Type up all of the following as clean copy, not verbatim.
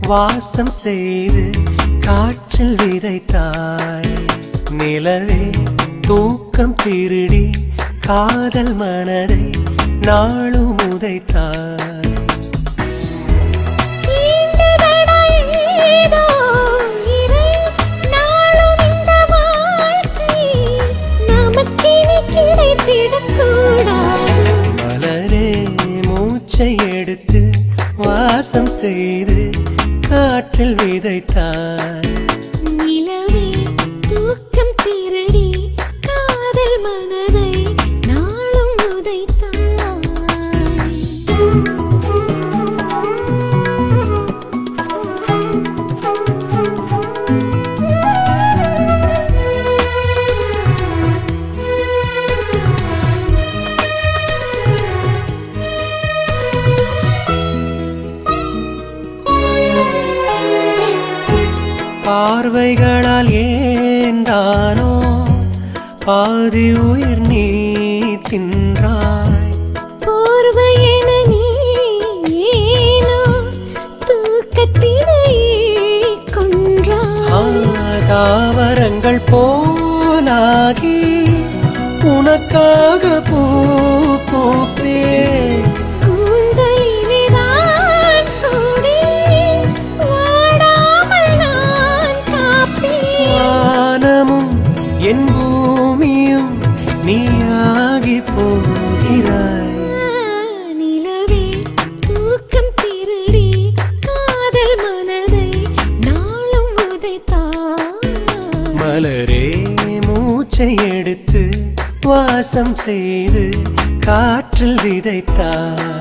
வாசம் செய்து காற்றில் விதைத்தாய். நிலவே தூக்கம் திருடி காதல் மனதை நாளும் உதைத்தாய். மலரே மூச்சை எடுத்து வாசம் செய்து காற்றில் விதைத்தாய். நிலவே தூக்கம் திருடி காதல் மனதை நாளும் உதைத்தாய். பார்வைகளால் ஏந்தானோ பாதி உயிர் நீ தின்றாய். போர்வையென நீ ஏனோ தூக்கத்தினை கொன்றாய். தாவரங்கள் போலாகி உனக்காக பூ பூப்பேன். என் பூமியும் நீயாகி போகிறாய். நிலவே தூக்கம் திருடி காதல் மனதை நாளும் உதைத்தாய். மலரே மூச்சை எடுத்து வாசம் செய்து காற்றில் விதைத்தாய்.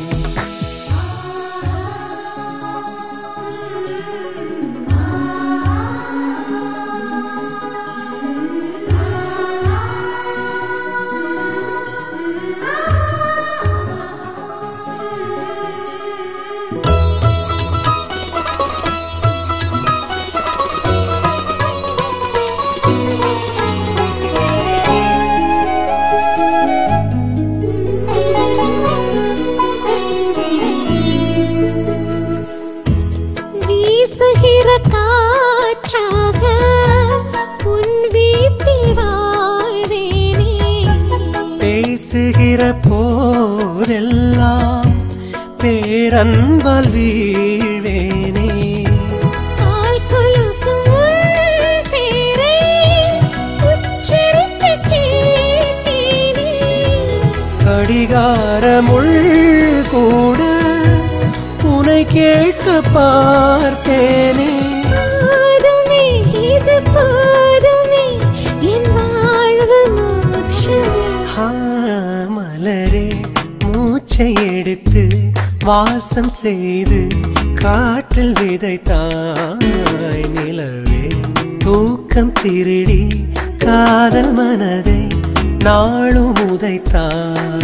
வீசுகிற காற்றாக உன் வீட்டில் வாழ்வேனே. பேசுகிற போதெல்லாம் பேரன்பால் வீழ்வேனே. கால் கொலுசும் உன் பேரை உச்சரித்து கேட்டேனே. கடிகாரமுள் கூட உன்னை கேட்க பார்த்தேனே. போதுமே இது போதுமே என் வாழ்வு மோட்சமே. மலரே மூச்சை எடுத்து வாசம் செய்து காற்றில் விதைத்தாய். நிலவே தூக்கம் திருடி காதல் மனதை நாளும் உதைத்தாய்.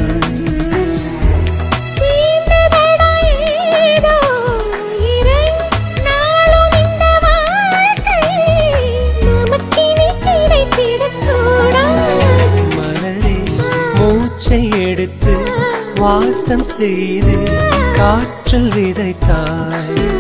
மூச்சை எடுத்து வாசம் செய்து காற்றில் விதைத்தாய்.